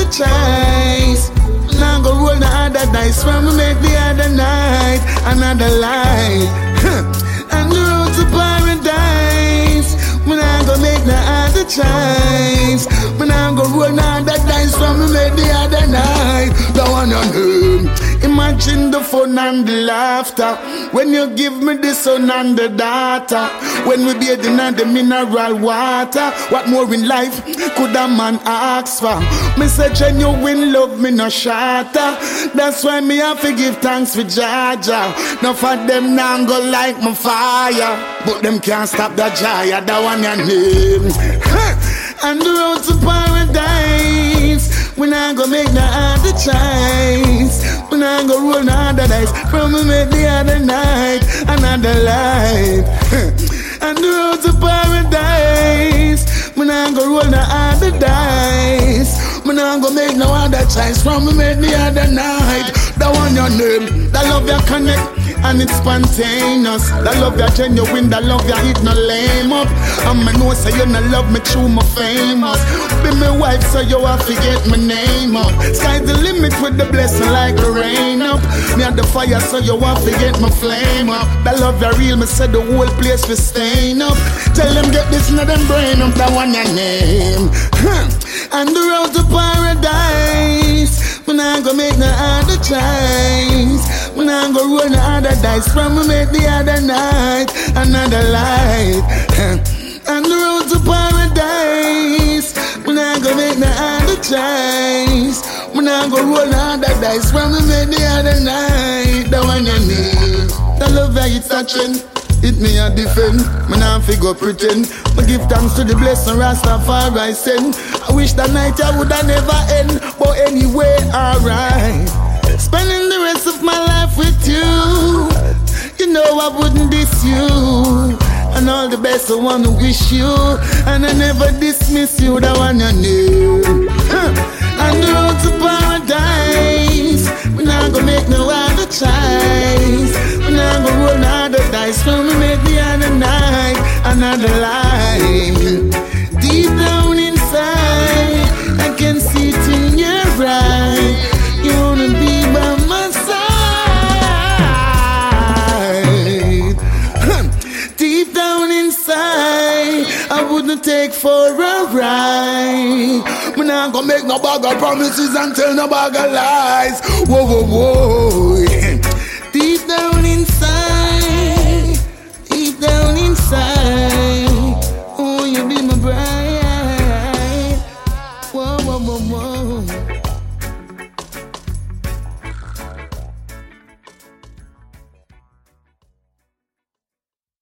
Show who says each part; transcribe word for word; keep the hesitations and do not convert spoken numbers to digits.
Speaker 1: choice. Now go roll the other dice from me make the other night another life. And the road to paradise. When I go make the other choice. When I go roll the other dice from me make the other night. The one on home. Imagine the fun and the laughter when you give me the son and the daughter. When we bathing in the mineral water, what more in life could a man ask for? Me say genuine love me no shatter. That's why me have to give thanks for Jaja. Now for them now go like my fire, but them can't stop the Jaya. That one your name. And the road to paradise. When I go make the other choice. When I go roll the other dice from me make the other night another life. And the road to paradise. When I go roll the other dice. When I go make no other choice from me make the other night. That one your name. That love you connect and it's spontaneous. That love you genuine. That love you hit no lame up. And me know say you no love me true my famous. Be my wife so you have to get my name up. Sky's the limit with the blessing like the rain up. Me at the fire so you have to get my flame up. That love you real me said the whole place will stain up. Tell them get this in them brain up. That one your name. And the road to paradise. When I go make the other choice. When I go roll the other dice from me make the other night another light. And the road to paradise. When I go make the other choice. When I go roll the other dice from me make the other night. The one you need. The love that you touching. It me a defend, me nah figure pretend. Me give thanks to the blessing Rastafari send. I wish that night I woulda never end, but anyway, alright. Spending the rest of my life with you. You know I wouldn't diss you. And all the best I wanna wish you. And I never dismiss you, the one you knew. And the road to paradise. We not gonna make no other choice. We not gonna roll another dice. So we make the other night another life. Deep down inside, I can see it in your eyes. You wanna be by my side. Deep down inside, I wouldn't take for a ride. Me not gonna make no bag of promises and tell no bag of lies. Whoa, whoa, whoa. Deep down inside, deep down inside, oh, you be my bride. Whoa, whoa, whoa, whoa.